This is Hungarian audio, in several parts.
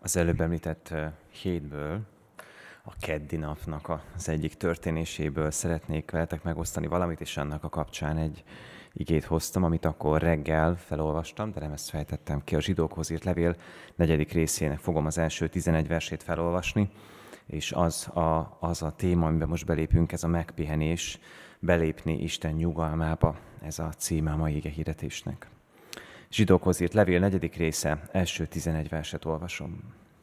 Az előbb említett hétből, a keddi napnak az egyik történéséből szeretnék veletek megosztani valamit, és annak a kapcsán egy igét hoztam, amit akkor reggel felolvastam, de nem ezt fejtettem ki. A Zsidókhoz írt levél 4. részének fogom az első 11 versét felolvasni, és az a téma, amiben most belépünk, ez a megpihenés, belépni Isten nyugalmába, ez a címe a mai igehirdetésnek. Zsidókhoz írt levél 4. része, első 11 verset olvasom.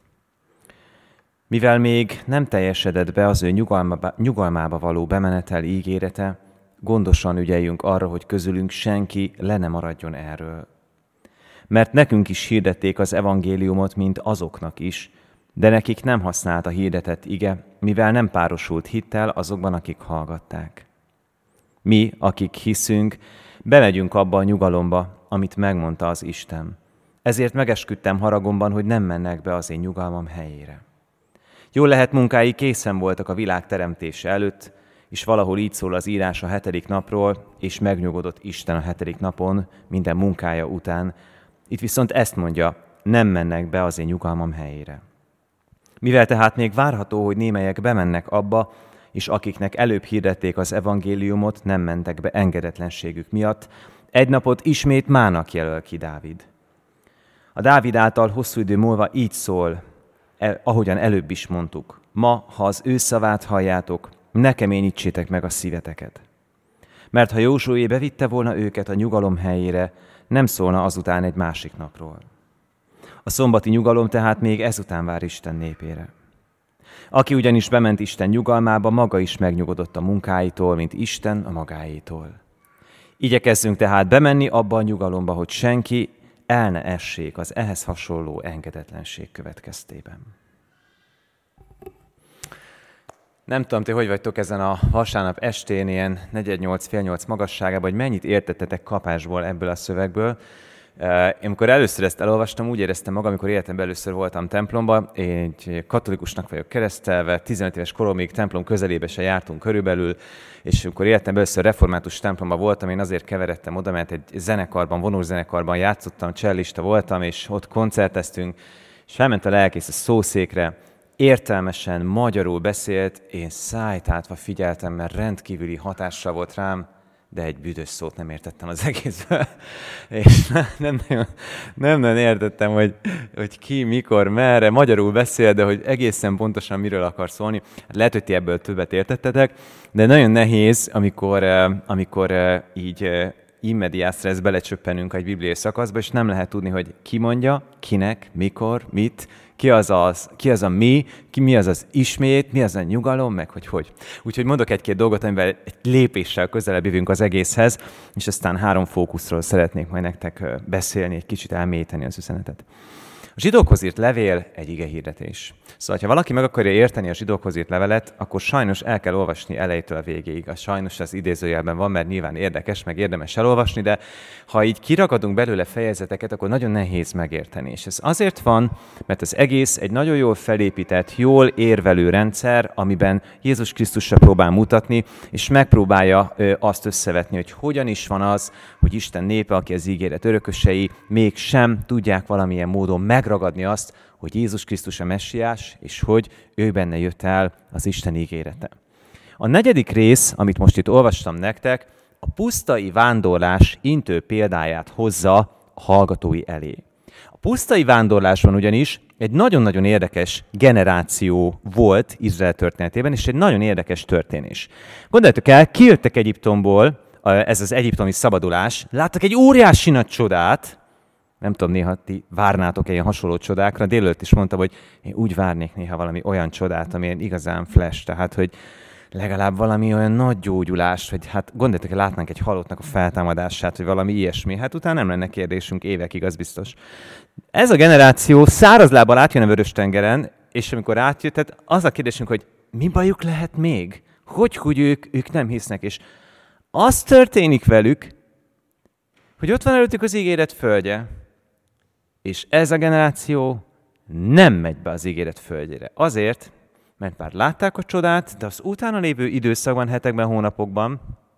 Mivel még nem teljesedett be az ő nyugalmába való bemenetel ígérete, gondosan ügyeljünk arra, hogy közülünk senki le ne maradjon erről. Mert nekünk is hirdették az evangéliumot, mint azoknak is, de nekik nem használt a hirdetett ige, mivel nem párosult hittel azokban, akik hallgatták. Mi, akik hiszünk, bemegyünk abba a nyugalomba, amit megmondta az Isten. Ezért megesküdtem haragomban, hogy nem mennek be az én nyugalmam helyére. Jól lehet, munkái készen voltak a világ teremtése előtt, és valahol így szól az írás a 7. napról, és megnyugodott Isten a 7. napon minden munkája után. Itt viszont ezt mondja, nem mennek be az én nyugalmam helyére. Mivel tehát még várható, hogy némelyek bemennek abba, és akiknek előbb hirdették az evangéliumot, nem mentek be engedetlenségük miatt, egy napot ismét mának jelöl ki Dávid. A Dávid által hosszú idő múlva így szól, ahogyan előbb is mondtuk. Ma, ha az ő szavát halljátok, ne keményítsétek meg a szíveteket. Mert ha Józsué bevitte volna őket a nyugalom helyére, nem szólna azután egy másik napról. A szombati nyugalom tehát még ezután vár Isten népére. Aki ugyanis bement Isten nyugalmába, maga is megnyugodott a munkáitól, mint Isten a magáétól. Igyekezzünk tehát bemenni abba a nyugalomba, hogy senki el ne essék az ehhez hasonló engedetlenség következtében. Nem tudom, ti hogy vagytok ezen a vasárnap estén, ilyen 4:30-4:30 magasságában, hogy mennyit értettetek kapásból ebből a szövegből. Én amikor először ezt elolvastam, úgy éreztem magam, amikor életemben először voltam templomban. Én egy katolikusnak vagyok keresztelve, 15 éves koromig templom közelébe se jártunk körülbelül, és amikor életemben először református templomban voltam, én azért keveredtem oda, mert egy zenekarban, vonószenekarban játszottam, csellista voltam, és ott koncerteztünk, és felment a lelkész a szószékre, értelmesen magyarul beszélt, én szájtátva figyeltem, mert rendkívüli hatással volt rám, de egy büdös szót nem értettem az egészből. És nem nagyon értettem, hogy ki, mikor, merre, magyarul beszél, de hogy egészen pontosan miről akar szólni. Hát lehet, hogy ti ebből többet értettetek, de nagyon nehéz, amikor így in medias res belecsöppenünk egy bibliai szakaszba, és nem lehet tudni, hogy ki mondja, kinek, mikor, mit, ki az a mi, mi az az ismét, mi az a nyugalom, meg hogy. Úgyhogy mondok egy-két dolgot, amivel egy lépéssel közelebb jövünk az egészhez, és aztán 3 fókuszról szeretnék majd nektek beszélni, egy kicsit elmélyíteni az üzenetet. A Zsidókhoz írt levél egy igehirdetés. Szóval, ha valaki meg akarja érteni a Zsidókhoz írt levelet, akkor sajnos el kell olvasni elejétől a végéig. A sajnos az idézőjelben van, mert nyilván érdekes, meg érdemes elolvasni, de ha így kiragadunk belőle fejezeteket, akkor nagyon nehéz megérteni. És ez azért van, mert az egész egy nagyon jól felépített, jól érvelő rendszer, amiben Jézus Krisztusra próbál mutatni, és megpróbálja azt összevetni, hogy hogyan is van az, hogy Isten népe, aki az ígéret örökösei, mégsem tudják valamilyen módon megragadni azt, hogy Jézus Krisztus a messiás, és hogy ő benne jött el az Isten ígérete. A 4. rész, amit most itt olvastam nektek, a pusztai vándorlás intő példáját hozza a hallgatói elé. A pusztai vándorlásban ugyanis egy nagyon-nagyon érdekes generáció volt Izrael történetében, és egy nagyon érdekes történés. Gondoljatok el, kijöttek Egyiptomból, ez az egyiptomi szabadulás, láttak egy óriási nagy csodát. Nem tudom, néha ti várnátok ilyen hasonló csodákra. Délelőtt is mondtam, hogy én úgy várnék néha valami olyan csodát, amilyen igazán flash, tehát, hogy legalább valami olyan nagy gyógyulást, vagy hát gondoljatok, hogy látnánk egy halottnak a feltámadását, vagy valami ilyesmi. Hát utána nem lenne kérdésünk évekig, az biztos. Ez a generáció szárazlábbal átjön a Vörös-tengeren, és amikor átjött, tehát az a kérdésünk, hogy mi bajuk lehet még? Hogy ők nem hisznek, és az történik velük, hogy ott van előttük az ígéret földje, és ez a generáció nem megy be az ígéret földjére. Azért, mert már látták a csodát, de az utána lévő időszakban, hetekben, hónapokban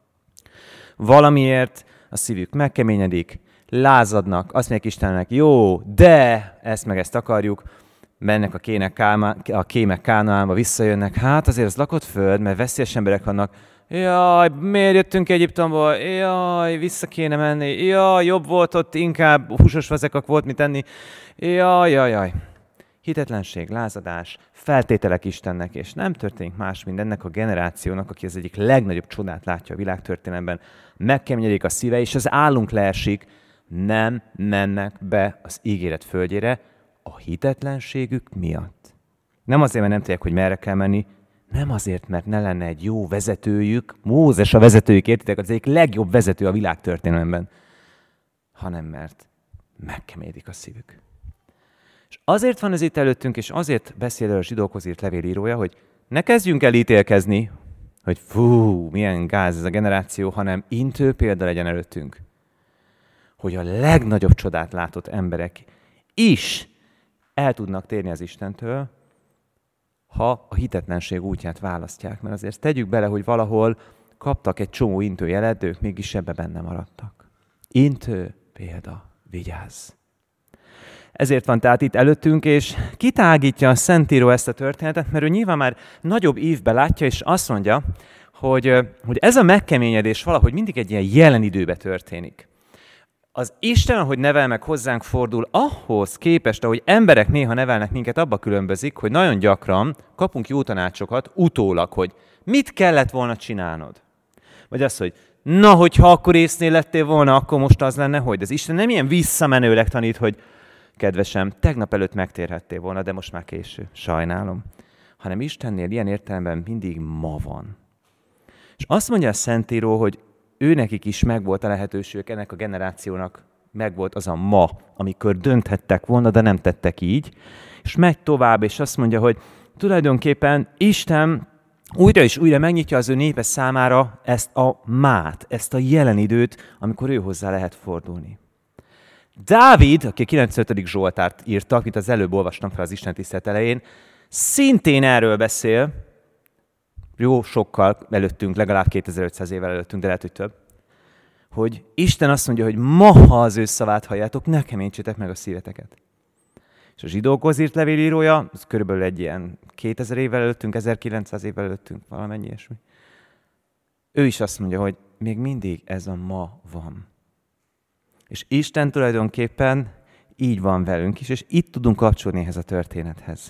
valamiért a szívük megkeményedik, lázadnak, azt mondják Istennek, jó, de ezt meg ezt akarjuk, mennek a kémek Kánaánba, visszajönnek, hát azért az lakott föld, mert veszélyes emberek vannak. Jaj, miért jöttünk Egyiptomból? Jaj, vissza kéne menni. Jaj, jobb volt ott, inkább húsos vezekak volt, mit enni. Jaj. Hitetlenség, lázadás, feltételek Istennek, és nem történik más, mint ennek a generációnak, aki az egyik legnagyobb csodát látja a világtörténelemben, megkeményedik a szíve, és az állunk leesik, nem mennek be az ígéret földjére a hitetlenségük miatt. Nem azért, mert nem tudják, hogy merre kell menni, nem azért, mert ne lenne egy jó vezetőjük, Mózes a vezetőjük, értitek, az egyik legjobb vezető a világtörténelemben, hanem mert megkeményedik a szívük. És azért van ez itt előttünk, és azért beszél el a zsidókhoz írt levélírója, hogy ne kezdjünk el ítélkezni, hogy fú, milyen gáz ez a generáció, hanem intő példa legyen előttünk, hogy a legnagyobb csodát látott emberek is el tudnak térni az Istentől, ha a hitetlenség útját választják. Mert azért tegyük bele, hogy valahol kaptak egy csomó intőjelet, de ők mégis ebbe benne maradtak. Intő példa, vigyázz! Ezért van tehát itt előttünk, és kitágítja a Szentíró ezt a történetet, mert ő nyilván már nagyobb ívbe látja, és azt mondja, hogy ez a megkeményedés valahogy mindig egy ilyen jelen időbe történik. Az Isten, ahogy nevel meg hozzánk fordul, ahhoz képest, ahogy emberek néha nevelnek minket, abba különbözik, hogy nagyon gyakran kapunk jó tanácsokat utólag, hogy mit kellett volna csinálnod. Vagy az, hogy na, hogyha akkor észnél lettél volna, akkor most az lenne, hogy az Isten nem ilyen visszamenőleg tanít, hogy kedvesem, tegnap előtt megtérhettél volna, de most már késő, sajnálom. Hanem Istennél ilyen értelemben mindig ma van. És azt mondja a Szentíró, hogy őnekik is megvolt a lehetőség, ennek a generációnak megvolt az a ma, amikor dönthettek volna, de nem tettek így. És megy tovább, és azt mondja, hogy tulajdonképpen Isten újra és újra megnyitja az ő népe számára ezt a mát, ezt a jelen időt, amikor ő hozzá lehet fordulni. Dávid, aki a 95. Zsoltárt írta, amit az előbb olvastam fel az Isten tisztelet elején, szintén erről beszél, jó sokkal előttünk, legalább 2500 évvel előttünk, de lehet, hogy több, hogy Isten azt mondja, hogy ma, ha az ő szavát halljátok, ne keményítsétek meg a szíveteket. És a zsidókhoz írt levélírója, ez körülbelül egy ilyen 2000 évvel előttünk, 1900 évvel előttünk, valamennyi ilyesmi. Ő is azt mondja, hogy még mindig ez a ma van. És Isten tulajdonképpen így van velünk is, és itt tudunk kapcsolni ehhez a történethez.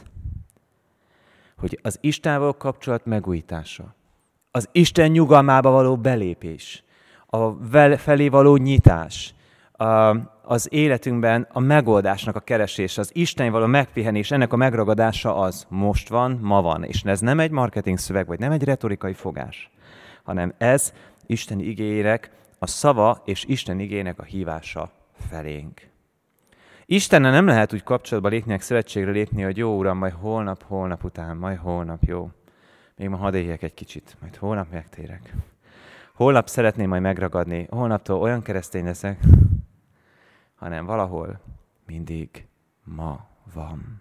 Hogy az Istennel kapcsolat megújítása, az Isten nyugalmába való belépés, a felé való nyitás, az életünkben a megoldásnak a keresése, az Isten való megpihenés, ennek a megragadása az most van, ma van. És ez nem egy marketing szöveg, vagy nem egy retorikai fogás, hanem ez Isten igéjének a szava és Isten igének a hívása felénk. Istennel nem lehet úgy kapcsolatba lépni, szövetségre lépni, hogy jó Uram, majd holnap után, majd holnap, jó. Még ma hadd éljek egy kicsit, majd holnap megtérek. Holnap szeretném majd megragadni, holnaptól olyan keresztény leszek, hanem valahol mindig ma van.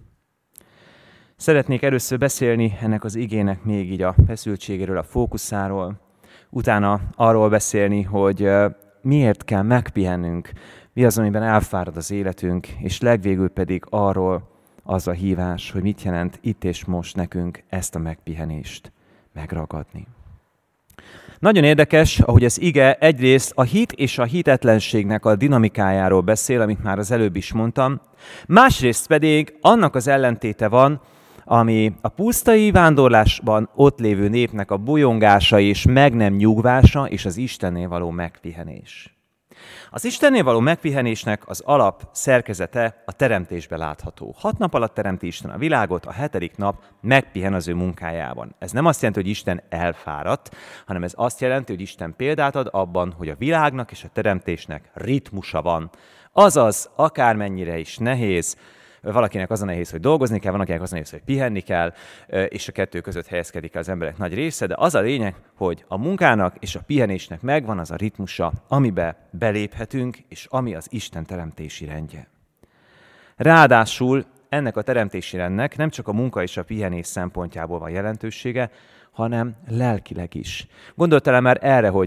Szeretnék először beszélni ennek az igének még így a feszültségéről, a fókuszáról, utána arról beszélni, hogy miért kell megpihennünk, mi az, amiben elfárad az életünk, és legvégül pedig arról az a hívás, hogy mit jelent itt és most nekünk ezt a megpihenést megragadni. Nagyon érdekes, ahogy az ige egyrészt a hit és a hitetlenségnek a dinamikájáról beszél, amit már az előbb is mondtam, másrészt pedig annak az ellentéte van, ami a pusztai vándorlásban ott lévő népnek a bolyongása és meg nem nyugvása, és az Istennél való megpihenés. Az Istennél való megpihenésnek az alap szerkezete a teremtésben látható. 6 nap alatt teremti Isten a világot, a 7. nap megpihen az ő munkájában. Ez nem azt jelenti, hogy Isten elfáradt, hanem ez azt jelenti, hogy Isten példát ad abban, hogy a világnak és a teremtésnek ritmusa van. Azaz, akármennyire is nehéz, valakinek az a nehéz, hogy dolgozni kell, van akinek az a nehéz, hogy pihenni kell, és a kettő között helyezkedik el az emberek nagy része, de az a lényeg, hogy a munkának és a pihenésnek megvan az a ritmusa, amibe beléphetünk, és ami az Isten teremtési rendje. Ráadásul ennek a teremtési rendnek nem csak a munka és a pihenés szempontjából van jelentősége, hanem lelkileg is. Gondoltál már erre, hogy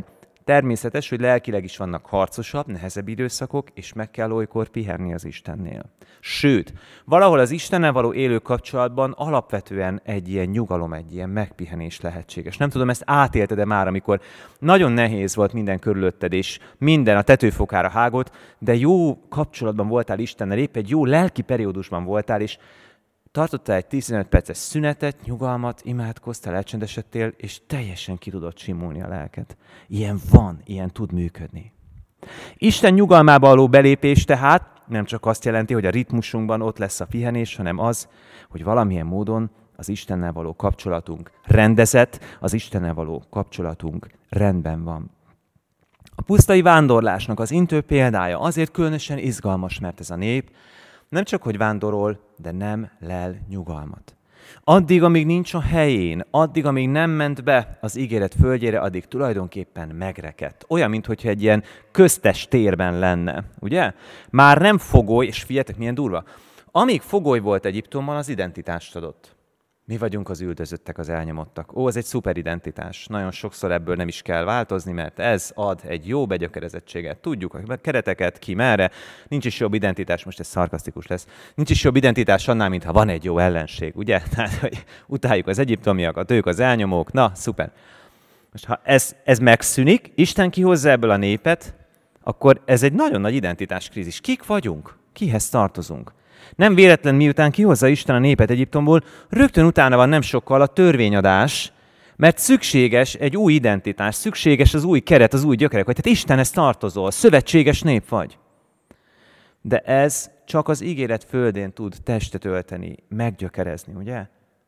Természetes, hogy lelkileg is vannak harcosabb, nehezebb időszakok, és meg kell olykor pihenni az Istennél. Sőt, valahol az Istennel való élő kapcsolatban alapvetően egy ilyen nyugalom, egy ilyen megpihenés lehetséges. Nem tudom, ezt átélted-e már, amikor nagyon nehéz volt minden körülötted, és minden a tetőfokára hágott, de jó kapcsolatban voltál Istennel, épp egy jó lelki periódusban voltál, és tartottál egy 15 perces szünetet, nyugalmat, imádkoztál, elcsendesedtél, és teljesen ki tudod simulni a lelket. Ilyen van, ilyen tud működni. Isten nyugalmába való belépés tehát nem csak azt jelenti, hogy a ritmusunkban ott lesz a pihenés, hanem az, hogy valamilyen módon az Istennel való kapcsolatunk rendezett, az Istennel való kapcsolatunk rendben van. A pusztai vándorlásnak az intő példája azért különösen izgalmas, mert ez a nép nem csak, hogy vándorol, de nem lel nyugalmat. Addig, amíg nincs a helyén, addig, amíg nem ment be az ígéret földjére, addig tulajdonképpen megrekedt. Olyan, mintha egy ilyen köztes térben lenne, ugye? Már nem fogoly, és figyeljetek, milyen durva. Amíg fogoly volt Egyiptomban, az identitást adott. Mi vagyunk az üldözöttek, az elnyomottak. Ó, ez egy szuper identitás. Nagyon sokszor ebből nem is kell változni, mert ez ad egy jó begyökerezettséget. Tudjuk a kereteket, ki merre. Nincs is jobb identitás, most ez szarkasztikus lesz. Nincs is jobb identitás annál, mintha van egy jó ellenség, ugye? Tehát, hogy utáljuk az egyiptomiakat, ők az elnyomók. Na, szuper. Most ha ez megszűnik, Isten kihozza ebből a népet, akkor ez egy nagyon nagy identitáskrízis. Kik vagyunk? Kihez tartozunk? Nem véletlen, miután kihozza Isten a népet Egyiptomból, rögtön utána van nem sokkal a törvényadás, mert szükséges egy új identitás, szükséges az új keret, az új gyökerek, hogy tehát Istenhez tartozol, szövetséges nép vagy. De ez csak az ígéret földén tud testet ölteni, meggyökerezni, ugye?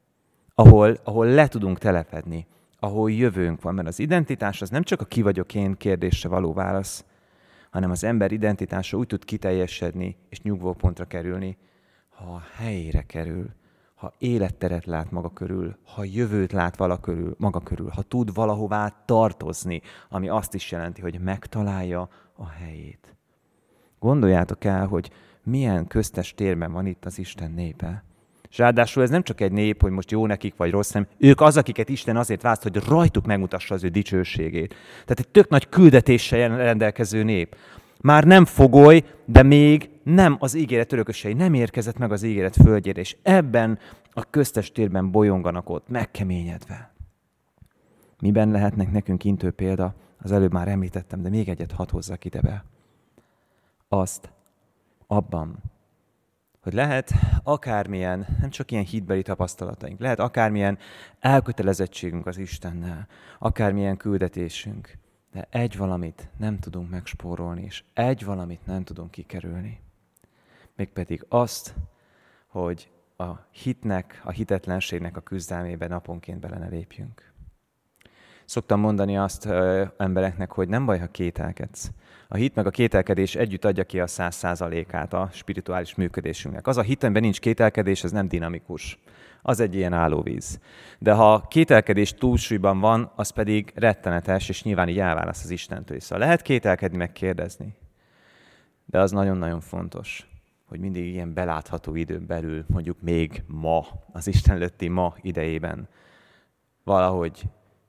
Ahol le tudunk telepedni, ahol jövőnk van, mert az identitás az nem csak a ki vagyok én kérdésre való válasz, hanem az ember identitása úgy tud kiteljesedni és nyugvópontra kerülni, ha a helyére kerül, ha életteret lát maga körül, ha jövőt lát maga körül, ha tud valahová tartozni, ami azt is jelenti, hogy megtalálja a helyét. Gondoljátok el, hogy milyen köztes térben van itt az Isten népe. És ráadásul ez nem csak egy nép, hogy most jó nekik vagy rossz, hanem ők az, akiket Isten azért választ, hogy rajtuk megmutassa az ő dicsőségét. Tehát egy tök nagy küldetéssel rendelkező nép. Már nem fogoly, de még nem az ígéret örökösei, nem érkezett meg az ígéret földjére, és ebben a köztes térben bolyonganak ott, megkeményedve. Miben lehetnek nekünk intő példa? Az előbb már említettem, de még egyet hadd hozzak ide be. Azt abban, hogy lehet akármilyen, nem csak ilyen hitbeli tapasztalataink, lehet akármilyen elkötelezettségünk az Istennel, akármilyen küldetésünk, de egy valamit nem tudunk megspórolni, és egy valamit nem tudunk kikerülni. Mégpedig azt, hogy a hitnek, a hitetlenségnek a küzdelmébe naponként bele ne lépjünk. Szoktam mondani azt embereknek, hogy nem baj, ha kételkedsz. A hit meg a kételkedés együtt adja ki a 100%-át a spirituális működésünknek. Az a hit, amiben nincs kételkedés, az nem dinamikus. Az egy ilyen állóvíz. De ha kételkedés túlsúlyban van, az pedig rettenetes, és nyilván így elválaszt az Istentől is. Szóval lehet kételkedni, meg kérdezni. De az nagyon-nagyon fontos, hogy mindig ilyen belátható időn belül, mondjuk még ma, az Isten előtti ma idejében valahogy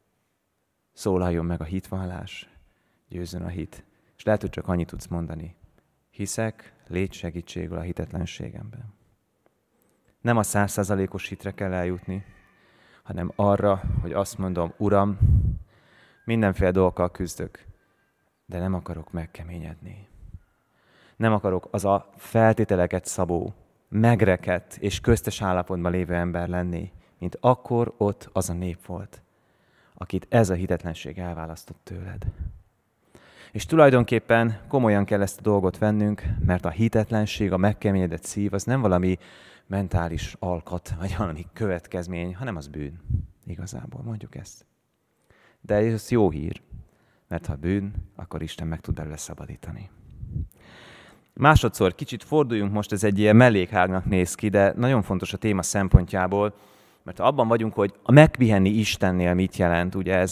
szólaljon meg a hitvallás, győzzön a hit. És lehet, hogy csak annyit tudsz mondani. Hiszek, légy segítségül a hitetlenségemben. Nem a 100%-os hitre kell eljutni, hanem arra, hogy azt mondom, Uram, mindenféle dolgokkal küzdök, de nem akarok megkeményedni. Nem akarok az a feltételeket szabó, megrekedt és köztes állapotban lévő ember lenni, mint akkor ott az a nép volt, akit ez a hitetlenség elválasztott tőled. És tulajdonképpen komolyan kell ezt a dolgot vennünk, mert a hitetlenség, a megkeményedett szív, az nem valami mentális alkat, vagy valami következmény, hanem az bűn. Igazából mondjuk ezt. De ez jó hír, mert ha bűn, akkor Isten meg tud belőle szabadítani. Másodszor kicsit forduljunk most, ez egy ilyen mellékhágnak néz ki, de nagyon fontos a téma szempontjából, mert abban vagyunk, hogy a megpihenni Istennél mit jelent, ugye ez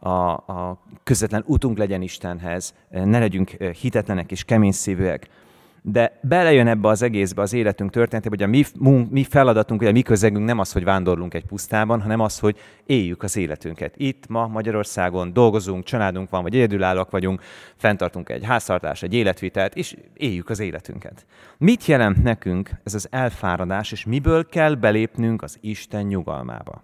a közvetlen utunk legyen Istenhez, ne legyünk hitetlenek és keményszívűek. De belejön ebbe az egészbe az életünk történetébe, hogy a mi feladatunk, hogy a mi közegünk nem az, hogy vándorlunk egy pusztában, hanem az, hogy éljük az életünket. Itt ma Magyarországon dolgozunk, családunk van, vagy egyedülállók vagyunk, fenntartunk egy háztartást, egy életvitelt, és éljük az életünket. Mit jelent nekünk ez az elfáradás, és miből kell belépnünk az Isten nyugalmába?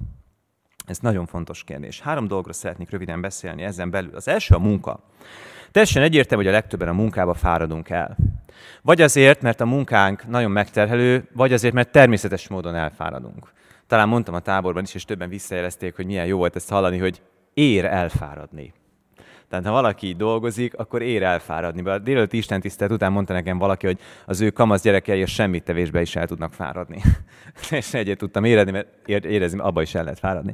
Ez nagyon fontos kérdés. 3 dolgról szeretnék röviden beszélni ezen belül. Az első a munka. Teljesen egyértelmű, hogy a legtöbben a munkába fáradunk el. Vagy azért, mert a munkánk nagyon megterhelő, vagy azért, mert természetes módon elfáradunk. Talán mondtam a táborban is, és többen visszajelezték, hogy milyen jó volt ezt hallani, hogy ér elfáradni. Tehát ha valaki dolgozik, akkor ér elfáradni. Bár délelőtt istentisztelet után mondta nekem valaki, hogy az ő kamasz gyerekei a semmit tevésbe is el tudnak fáradni. És egyet tudtam érezni, abba is el lehet fáradni.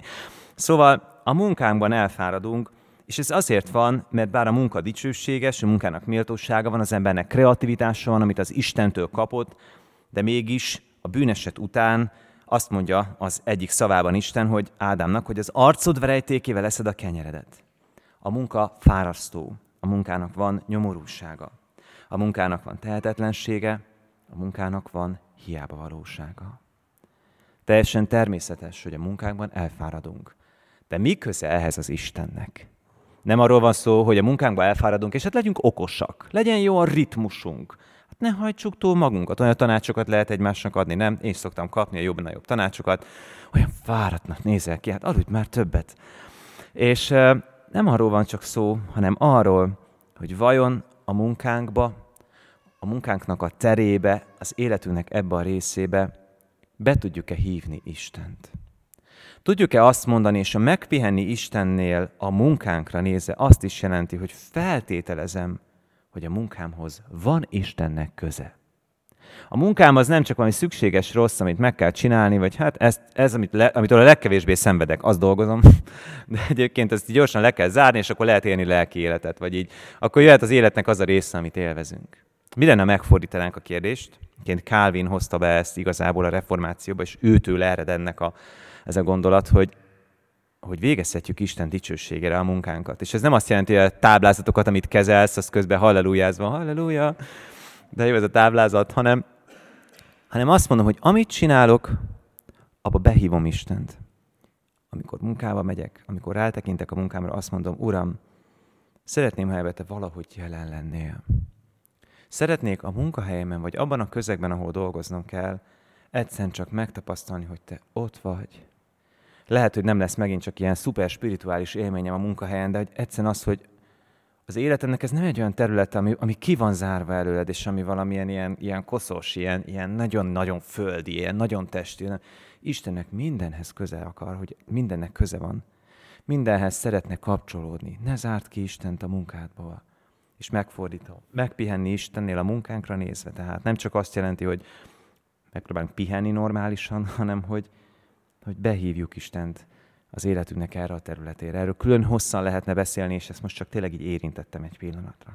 Szóval a munkánkban elfáradunk, és ez azért van, mert bár a munka dicsőséges, a munkának méltósága van, az embernek kreativitása van, amit az Istentől kapott, de mégis a bűneset után azt mondja az egyik szavában Isten, hogy Ádámnak, hogy az arcod verejtékével eszed a kenyeredet. A munka fárasztó, a munkának van nyomorúsága, a munkának van tehetetlensége, a munkának van hiábavalósága. Teljesen természetes, hogy a munkánkban elfáradunk. De mi köze ehhez az Istennek? Nem arról van szó, hogy a munkánkban elfáradunk, és hát legyünk okosak, legyen jó a ritmusunk. Hát ne hajtsuk túl magunkat, olyan tanácsokat lehet egymásnak adni, nem? Én szoktam kapni a jobb tanácsokat, olyan fáradtnak nézel ki, hát aludj már többet. És nem arról van csak szó, hanem arról, hogy vajon a munkánkba, a munkánknak a terébe, az életünknek ebbe a részébe be tudjuk-e hívni Istent. Tudjuk-e azt mondani, és a megpihenni Istennél a munkánkra nézve azt is jelenti, hogy feltételezem, hogy a munkámhoz van Istennek köze. A munkám az nem csak valami szükséges rossz, amit meg kell csinálni, vagy hát ez amitől a legkevésbé szenvedek, azt dolgozom, de egyébként ezt gyorsan le kell zárni, és akkor lehet élni lelki életet, vagy így. Akkor jöhet az életnek az a része, amit élvezünk. Mi lenne, megfordítanánk a kérdést? Egyébként Calvin hozta be ezt igazából a reformációba, és őtől ered ez a gondolat, hogy végezhetjük Isten dicsőségére a munkánkat. És ez nem azt jelenti, hogy a táblázatokat, amit kezelsz, az közben hallelujázva, halleluja, de jó ez a táblázat, hanem azt mondom, hogy amit csinálok, abba behívom Istent. Amikor munkába megyek, amikor rátekintek a munkámra, azt mondom, Uram, szeretném, ha ebbe te valahogy jelen lennél. Szeretnék a munkahelyemen, vagy abban a közegben, ahol dolgoznom kell, egyszerűen csak megtapasztalni, hogy te ott vagy. Lehet, hogy nem lesz megint csak ilyen szuper spirituális élményem a munkahelyen, de hogy egyszerűen az, hogy az életemnek ez nem egy olyan terület, ami ki van zárva előled, és ami valamilyen ilyen koszos, ilyen nagyon-nagyon földi, ilyen nagyon testi. Istennek mindenhez köze akar, hogy mindennek köze van. Mindenhez szeretne kapcsolódni. Ne zárd ki Istent a munkádból. És megfordítom. Megpihenni Istennél a munkánkra nézve. Tehát nem csak azt jelenti, hogy megpróbálunk pihenni normálisan, hanem hogy behívjuk Istent az életünknek erre a területére. Erről külön hosszan lehetne beszélni, és ezt most csak tényleg így érintettem egy pillanatra.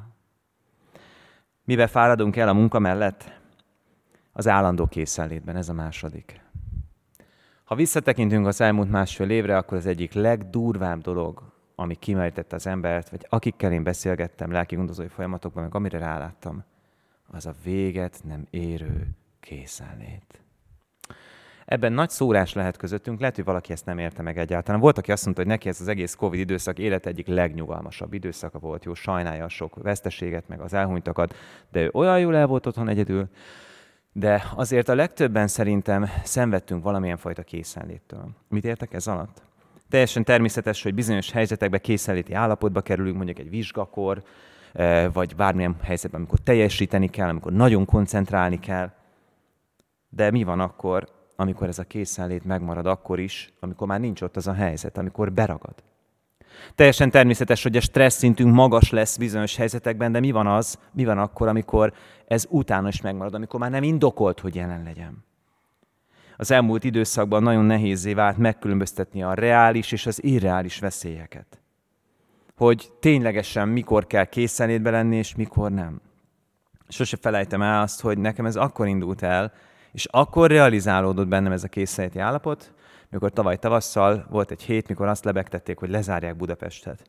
Mivel fáradunk el a munka mellett? Az állandó készenlétben, ez a második. Ha visszatekintünk az elmúlt 1,5 évre, akkor az egyik legdurvább dolog, ami kimerítette az embert, vagy akikkel én beszélgettem lelkigondozói folyamatokban, meg amire ráláttam, az a véget nem érő készenlét. Ebben nagy szórás lehet közöttünk, lehet, hogy valaki ezt nem érte meg egyáltalán. Volt, aki azt mondta, hogy neki ez az egész Covid időszak élet egyik legnyugalmasabb időszaka volt, jó, sajnálja a sok veszteséget, meg az elhunytakat, de ő olyan jól el volt otthon egyedül, de azért a legtöbben szerintem szenvedtünk valamilyen fajta készenléttől. Mit értek ez alatt? Teljesen természetes, hogy bizonyos helyzetekben készenléti állapotba kerülünk, mondjuk egy vizsgakor, vagy bármilyen helyzetben, amikor teljesíteni kell, amikor nagyon koncentrálni kell. De mi van akkor, amikor ez a készenlét megmarad akkor is, amikor már nincs ott az a helyzet, amikor beragad? Teljesen természetes, hogy a stressz szintünk magas lesz bizonyos helyzetekben, de mi van akkor, amikor ez utána is megmarad, amikor már nem indokolt, hogy jelen legyen? Az elmúlt időszakban nagyon nehézzé vált megkülönböztetni a reális és az irreális veszélyeket. Hogy ténylegesen mikor kell készenlétbe lenni, és mikor nem. Sose felejtem el azt, hogy nekem ez akkor indult el, és akkor realizálódott bennem ez a készenléti állapot, mikor tavaly tavasszal volt egy hét, mikor azt lebegtették, hogy lezárják Budapestet.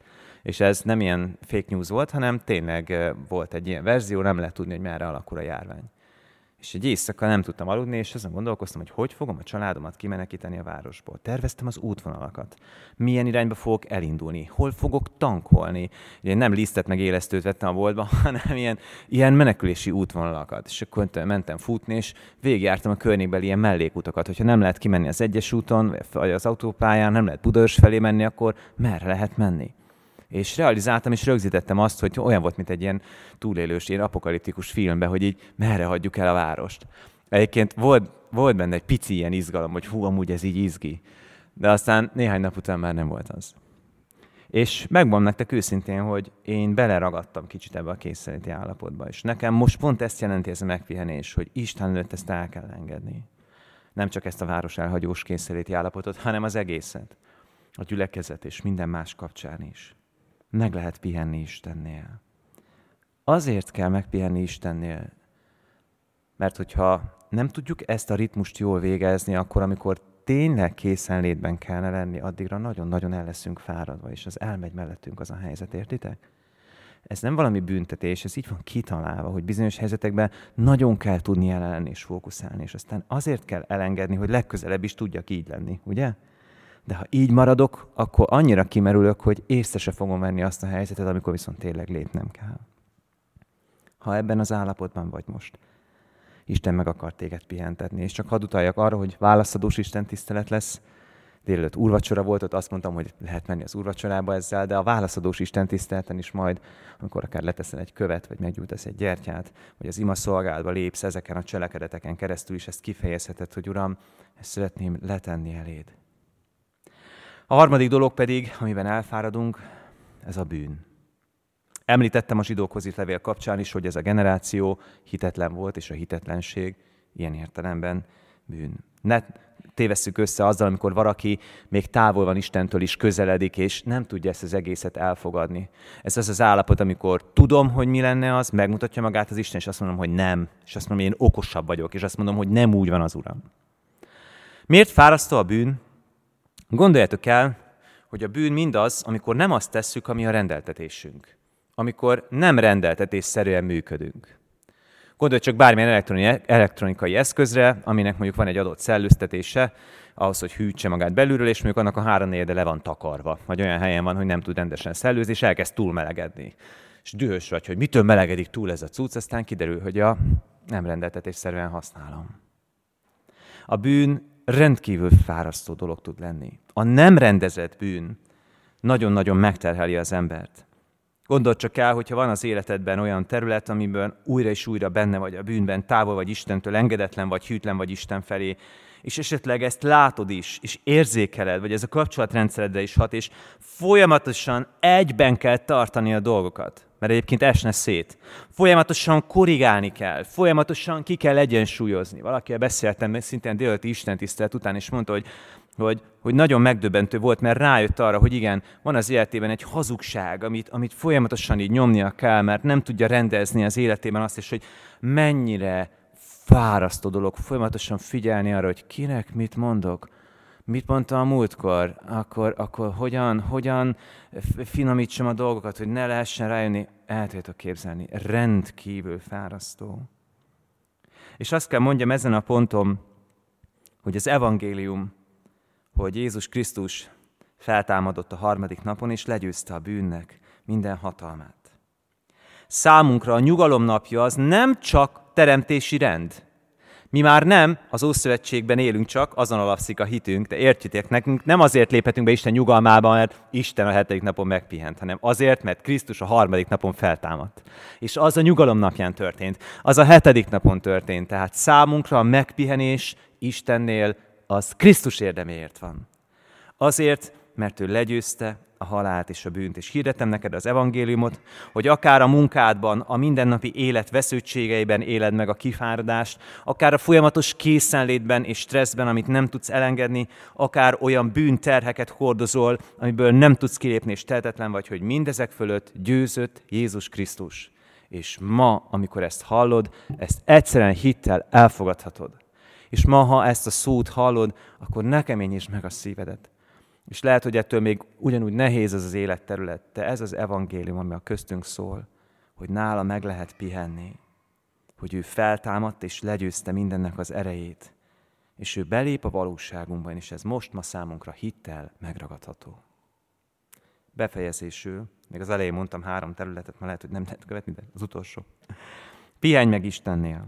És ez nem ilyen fake news volt, hanem tényleg volt egy ilyen verzió, nem lehet tudni, hogy merre alakul a járvány. És egy éjszaka nem tudtam aludni, és azon gondolkoztam, hogy fogom a családomat kimenekíteni a városból. Terveztem az útvonalakat. Milyen irányba fogok elindulni? Hol fogok tankolni? Ugye nem lisztet meg élesztőt vettem a boltba, hanem ilyen menekülési útvonalakat. És akkor mentem futni, és végigjártam a környékbeli ilyen mellékutakat. Hogyha nem lehet kimenni az egyes úton, vagy az autópályán, nem lehet Budaörs felé menni, akkor merre lehet menni? És realizáltam, és rögzítettem azt, hogy olyan volt, mint egy ilyen túlélős, ilyen apokaliptikus filmben, hogy így merre hagyjuk el a várost. Egyébként volt benne egy pici ilyen izgalom, hogy amúgy ez így izgi. De aztán néhány nap után már nem volt az. És megmondom nektek őszintén, hogy én beleragadtam kicsit ebbe a kényszeríti állapotba. És nekem most pont ezt jelenti ez a megpihenés, hogy Isten előtt ezt el kell engedni. Nem csak ezt a város elhagyós kényszeríti állapotot, hanem az egészet. A gyülekezet és minden más kapcsán is. Meg lehet pihenni Istennél. Azért kell megpihenni Istennél, mert hogyha nem tudjuk ezt a ritmust jól végezni, akkor amikor tényleg készenlétben kellene lenni, addigra nagyon-nagyon el leszünk fáradva, és az elmegy mellettünk az a helyzet, értitek? Ez nem valami büntetés, ez így van kitalálva, hogy bizonyos helyzetekben nagyon kell tudni jelen lenni és fókuszálni, és aztán azért kell elengedni, hogy legközelebb is tudjak így lenni, ugye? De ha így maradok, akkor annyira kimerülök, hogy észre se fogom venni azt a helyzetet, amikor viszont tényleg lépnem kell. Ha ebben az állapotban vagy most, Isten meg akar téged pihentetni, és csak hadd utaljak arra, hogy válaszadós Isten tisztelet lesz. Délelőtt úrvacsora volt, ott azt mondtam, hogy lehet menni az úrvacsorába ezzel, de a válaszadós Isten tiszteleten is majd, amikor akár leteszel egy követ, vagy meggyújtasz egy gyertyát, vagy az ima szolgálatba lépsz ezeken a cselekedeteken keresztül is, ezt kifejezheted, hogy Uram, ezt szeretném letenni eléd. A harmadik dolog pedig, amiben elfáradunk, ez a bűn. Említettem a zsidókhoz írt levél kapcsán is, hogy ez a generáció hitetlen volt, és a hitetlenség ilyen értelemben bűn. Ne tévesszük össze azzal, amikor valaki még távol van Istentől is közeledik, és nem tudja ezt az egészet elfogadni. Ez az az állapot, amikor tudom, hogy mi lenne az, megmutatja magát az Isten, és azt mondom, hogy nem. És azt mondom, hogy én okosabb vagyok, és azt mondom, hogy nem úgy van az Uram. Miért fárasztó a bűn? Gondoljátok el, hogy a bűn mindaz, amikor nem azt tesszük, ami a rendeltetésünk. Amikor nem rendeltetésszerűen működünk. Gondolj csak bármilyen elektronikai eszközre, aminek mondjuk van egy adott szellőztetése, ahhoz, hogy hűtse magát belülről, és mondjuk annak a 3/4 le van takarva, vagy olyan helyen van, hogy nem tud rendesen szellőzni, és elkezd túlmelegedni. És dühös vagy, hogy mitől melegedik túl ez a cucc, aztán kiderül, hogy nem rendeltetésszerűen használom. A bűn rendkívül fárasztó dolog tud lenni. A nem rendezett bűn nagyon-nagyon megterheli az embert. Gondold csak el, hogyha van az életedben olyan terület, amiben újra és újra benne vagy a bűnben, távol vagy Istentől, engedetlen vagy, hűtlen vagy Isten felé, és esetleg ezt látod is, és érzékeled, vagy ez a kapcsolatrendszeredre is hat, és folyamatosan egyben kell tartani a dolgokat, mert egyébként esne szét. Folyamatosan korrigálni kell, folyamatosan ki kell egyensúlyozni. Valakivel beszéltem szintén délelőtti istentisztelet után, és mondta, hogy nagyon megdöbbentő volt, mert rájött arra, hogy igen, van az életében egy hazugság, amit folyamatosan így nyomnia kell, mert nem tudja rendezni az életében azt is, hogy mennyire fárasztó dolog folyamatosan figyelni arra, hogy kinek mit mondok, mit mondtam a múltkor, akkor hogyan finomítsam a dolgokat, hogy ne lehessen rájönni, el tudjátok képzelni, rendkívül fárasztó. És azt kell mondjam ezen a ponton, hogy az evangélium, hogy Jézus Krisztus feltámadott a 3. napon, és legyőzte a bűnnek minden hatalmát. Számunkra a nyugalom napja az nem csak teremtési rend. Mi már nem az Ószövetségben élünk csak, azon alapszik a hitünk, de értjétek, nekünk nem azért léphetünk be Isten nyugalmába, mert Isten a 7. napon megpihent, hanem azért, mert Krisztus a 3. napon feltámadt. És az a nyugalom napján történt, az a 7. napon történt, tehát számunkra a megpihenés Istennél az Krisztus érdeméért van. Azért, mert ő legyőzte a halált és a bűnt. És hirdetem neked az evangéliumot, hogy akár a munkádban, a mindennapi élet vesződtségeiben éled meg a kifáradást, akár a folyamatos készenlétben és stresszben, amit nem tudsz elengedni, akár olyan bűnterheket hordozol, amiből nem tudsz kilépni és tehetetlen vagy, hogy mindezek fölött győzött Jézus Krisztus. És ma, amikor ezt hallod, ezt egyszerűen hittel elfogadhatod. És ma, ha ezt a szót hallod, akkor ne keményítsd meg a szívedet. És lehet, hogy ettől még ugyanúgy nehéz ez az életterület, de ez az evangélium, ami a köztünk szól, hogy nála meg lehet pihenni, hogy ő feltámadt és legyőzte mindennek az erejét, és ő belép a valóságunkban, és ez most ma számunkra hittel megragadható. Befejezésül, még az elején mondtam 3 területet, ma lehet, hogy nem lehet követni, de az utolsó. Pihenj meg Istennél.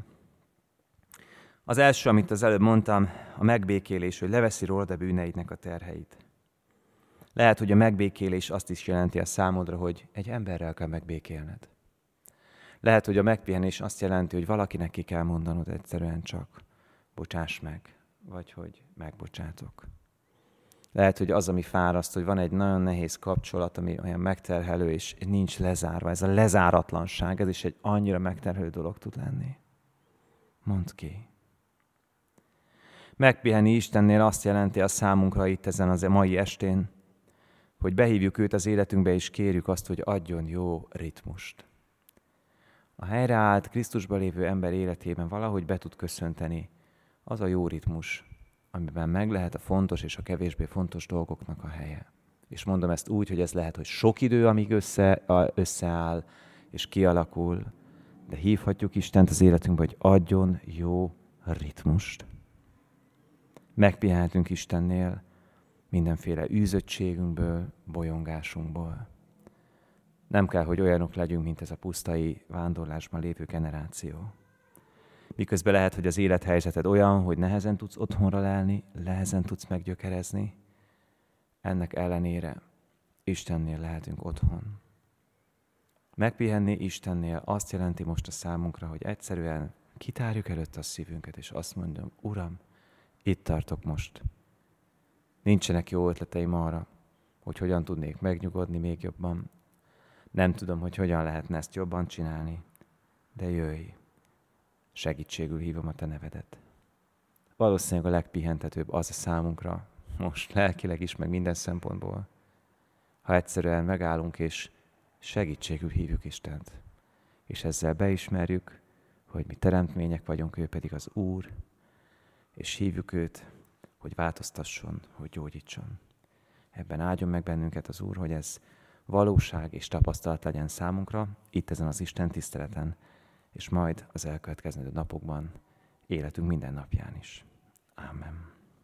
Az első, amit az előbb mondtam, a megbékélés, hogy leveszi rólad a bűneidnek a terheit. Lehet, hogy a megbékélés azt is jelenti a számodra, hogy egy emberrel kell megbékélned. Lehet, hogy a megpihenés azt jelenti, hogy valakinek ki kell mondanod egyszerűen csak, bocsáss meg, vagy hogy megbocsátok. Lehet, hogy az, ami fáraszt, hogy van egy nagyon nehéz kapcsolat, ami olyan megterhelő, és nincs lezárva. Ez a lezáratlanság, ez is egy annyira megterhelő dolog tud lenni. Mondd ki. Megpihenni Istennél azt jelenti a számunkra itt ezen az mai estén, hogy behívjuk őt az életünkbe, és kérjük azt, hogy adjon jó ritmust. A helyreállt, Krisztusban lévő ember életében valahogy be tud köszönteni az a jó ritmus, amiben meg lehet a fontos és a kevésbé fontos dolgoknak a helye. És mondom ezt úgy, hogy ez lehet, hogy sok idő, amíg összeáll és kialakul, de hívhatjuk Istent az életünkbe, hogy adjon jó ritmust. Megpihenhetünk Istennél mindenféle űzöttségünkből, bolyongásunkból. Nem kell, hogy olyanok legyünk, mint ez a pusztai vándorlásban lévő generáció. Miközben lehet, hogy az élethelyzeted olyan, hogy nehezen tudsz otthonra lelni, nehezen tudsz meggyökerezni, ennek ellenére Istennél lehetünk otthon. Megpihenni Istennél azt jelenti most a számunkra, hogy egyszerűen kitárjuk előtt a szívünket, és azt mondom, Uram, itt tartok most. Nincsenek jó ötleteim arra, hogy hogyan tudnék megnyugodni még jobban. Nem tudom, hogy hogyan lehetne ezt jobban csinálni, de jöjj, segítségül hívom a te nevedet. Valószínűleg a legpihentetőbb az a számunkra, most lelkileg is, meg minden szempontból, ha egyszerűen megállunk és segítségül hívjuk Istent. És ezzel beismerjük, hogy mi teremtmények vagyunk, ő pedig az Úr, és hívjuk őt, hogy változtasson, hogy gyógyítson. Ebben áldjon meg bennünket az Úr, hogy ez valóság és tapasztalat legyen számunkra, itt ezen az Isten tiszteleten, és majd az elkövetkező napokban, életünk minden napján is. Ámen.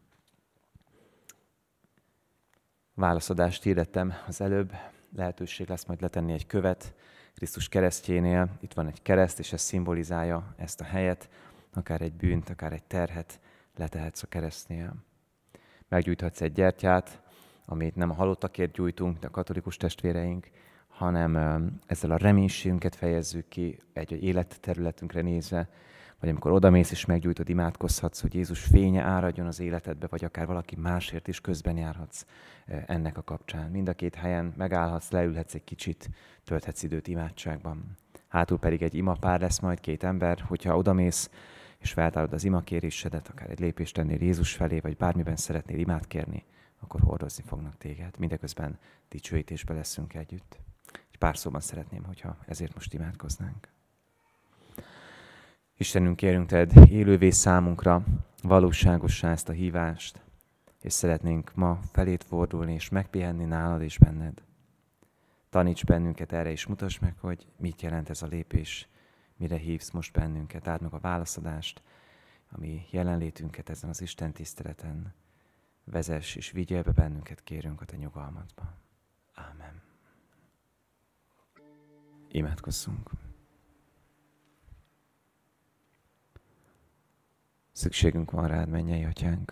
Válaszadást hirdettem az előbb, lehetőség lesz majd letenni egy követ Krisztus keresztjénél. Itt van egy kereszt, és ez szimbolizálja ezt a helyet, akár egy bűnt, akár egy terhet letehetsz a keresztnél. Meggyújthatsz egy gyertyát, amit nem a halottakért gyújtunk, de a katolikus testvéreink, hanem ezzel a reménységünket fejezzük ki egy életterületünkre nézve, vagy amikor odamész és meggyújtod, imádkozhatsz, hogy Jézus fénye áradjon az életedbe, vagy akár valaki másért is közben járhatsz ennek a kapcsán. Mind a két helyen megállhatsz, leülhetsz egy kicsit, tölthetsz időt imádságban. Hátul pedig egy imapár lesz majd, 2 ember, hogyha odamész, és feltárod az imakérésedet, akár egy lépést tennél Jézus felé, vagy bármiben szeretnél imát kérni, akkor hordozni fognak téged. Mindeközben dicsőítésbe leszünk együtt. Egy pár szóban szeretném, hogyha ezért most imádkoznánk. Istenünk, kérünk Ted, élővé számunkra valóságossá ezt a hívást, és szeretnénk ma felét fordulni, és megpihenni nálad és benned. Taníts bennünket erre, és mutasd meg, hogy mit jelent ez a lépés, mire hívsz most bennünket. Áld meg a válaszadást, ami jelenlétünket ezen az Isten tiszteleten. Vezess és vigyél be bennünket, kérünk a te nyugalmadba. Ámen. Imádkozzunk. Szükségünk van rád, mennyei Atyánk,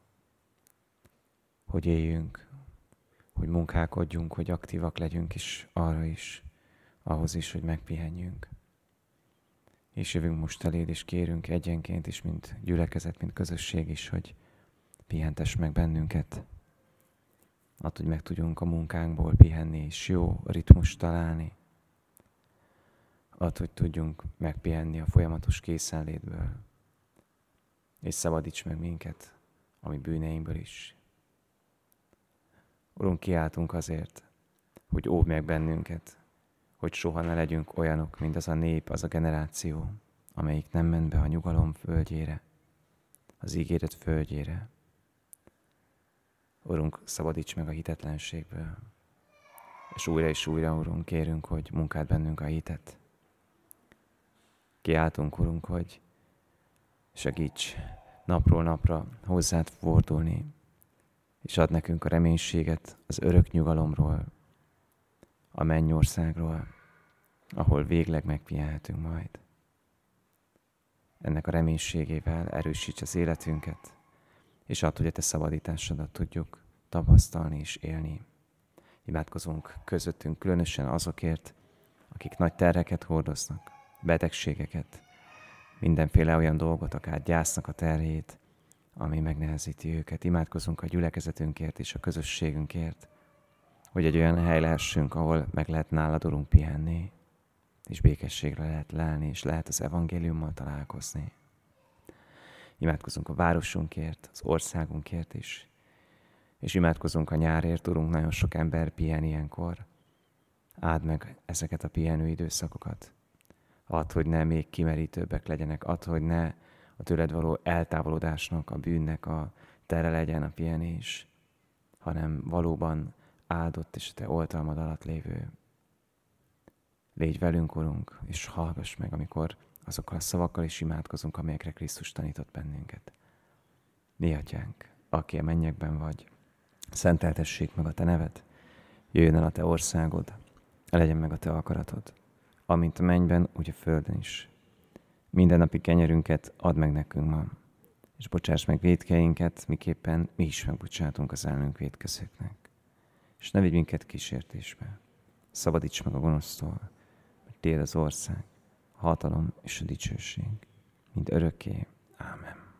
hogy éljünk, hogy munkálkodjunk, hogy aktívak legyünk, és arra is, ahhoz is, hogy megpihenjünk. És jövünk most eléd, és kérünk egyenként is, mint gyülekezet, mint közösség is, hogy pihentess meg bennünket. Add, hogy meg tudjunk a munkánkból pihenni, és jó ritmust találni. Add, hogy tudjunk megpihenni a folyamatos készenlétből. És szabadíts meg minket a mi bűneinkből is. Urunk, kiáltunk azért, hogy óvd meg bennünket, hogy soha ne legyünk olyanok, mint az a nép, az a generáció, amelyik nem ment be a nyugalom földjére, az ígéret földjére. Urunk, szabadíts meg a hitetlenségből. És újra, Urunk, kérünk, hogy munkáld bennünk a hitet. Kiáltunk, Urunk, hogy segíts napról napra hozzád fordulni, és ad nekünk a reménységet az örök nyugalomról, a mennyországról, ahol végleg megpihenhetünk majd. Ennek a reménységével erősíts az életünket, és add, hogy a te szabadításodat tudjuk tapasztalni és élni. Imádkozunk közöttünk különösen azokért, akik nagy terheket hordoznak, betegségeket, mindenféle olyan dolgot, akár gyásznak a terhét, ami megnehezíti őket. Imádkozunk a gyülekezetünkért és a közösségünkért, hogy egy olyan hely lehessünk, ahol meg lehet nálad, Urunk, pihenni, és békességre lehet lelni, és lehet az evangéliummal találkozni. Imádkozunk a városunkért, az országunkért is, és imádkozunk a nyárért, Urunk, nagyon sok ember pihen ilyenkor. Áld meg ezeket a pihenő időszakokat. Add, hogy ne még kimerítőbbek legyenek, add, hogy ne a tőled való eltávolodásnak, a bűnnek a tere legyen a pihenés, hanem valóban áldott és te oltalmad alatt lévő. Légy velünk, Urunk, és hallgass meg, amikor azokkal a szavakkal is imádkozunk, amelyekre Krisztus tanított bennünket. Mi Atyánk, aki a mennyekben vagy, szenteltessék meg a te neved, jöjjön el a te országod, legyen meg a te akaratod, amint a mennyben, úgy a földön is. Mindennapi kenyerünket add meg nekünk ma, és bocsáss meg vétkeinket, miképpen mi is megbocsátunk az ellenünk vétkezőknek. És ne vigy minket kísértésbe, szabadíts meg a gonosztól, mert tiéd az ország, a hatalom és a dicsőség, mind örökké. Ámen.